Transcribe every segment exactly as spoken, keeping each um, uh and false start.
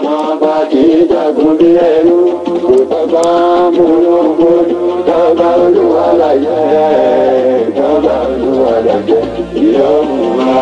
Ọmọ bá kì í jagun bí ẹrú, kò tọ́gbà múlò múlò, tọ́gbà olúwa láyé, tọ́gbà olúwa láyé, yóò mú wa.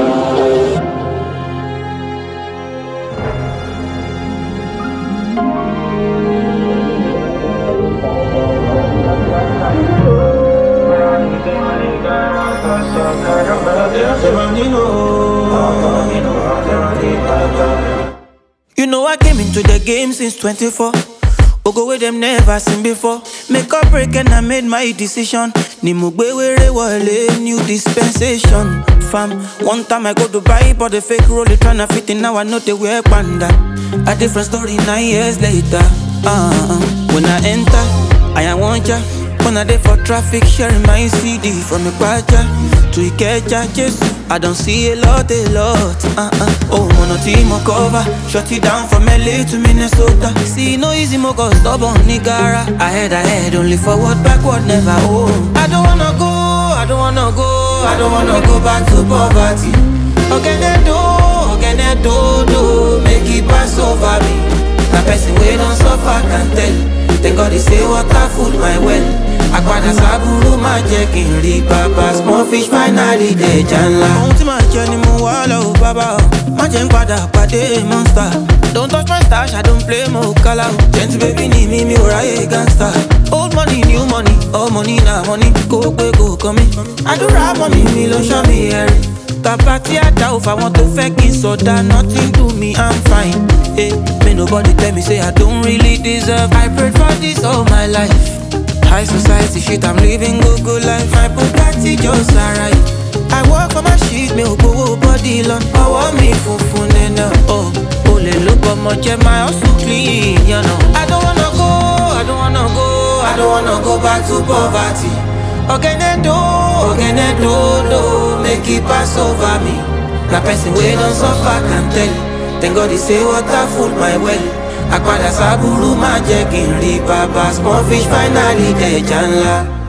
You know I came into the game since twenty-four. Go where them never seen before. Make or break and I made my decision. Ni mo gbe were wale, new dispensation. Fam, one time I go to buy, but the fake roll it tryna fit in. Now I know they wear panda. A different story nine years later. Uh, when I enter, I am one ja. When I dey for traffic, sharing my C D from Ipaja to Ikeja, Jesus, I don't see a lot, a lot. Uh-uh. Oh, mono team cover, shut it down from L A to Minnesota. See, no easy mo go stubborn, nigara. Ahead, ahead, only forward, backward, never. Oh, I don't wanna go, I don't wanna go, I don't wanna go back to poverty. Ogene do, ogene do, do, make it pass over me. Na person wey don't suffer can tell. Thank God they say water full my well. Agbada saburu ma jẹ́ kí n rí bàbá. Small fish finally dẹja ńlá. Ohun tí màá jẹ ni mo wá lọ ò bàbá o. Má jẹ́ n padà pàdé monster. Don't touch my stash, I don't play mo kálá o. Gentle baby ni mi, mi ò ráyè gangster. Old money, new money, all money na money. Kó pé kó kàn mí. Àdúrà mọ́ mi mi ló ṣọ́ mi ẹ̀rí. Tàbá tí a dá òfà wọn tó fẹ́ kí n sọ̀dá. Nothing do me, I'm fine. Hey, may nobody tell me say I don't really deserve. I prayed for this all my life. High society shit, I'm living good, good life. My Bugatti just arrived. I work for my shit, me go body long. Power me funfun nena. Oh, oh le look up much, my house so clean, you know. I don't wanna go, I don't wanna go, I don't wanna go back to poverty. Ogene do, ogene do, do, make it pass over me. Na person wey don't suffer can tell. Thank God they say water full my well. Agbada saburu ma jẹ́ kí n rí bàbá. Small fish finally dẹja ńlá.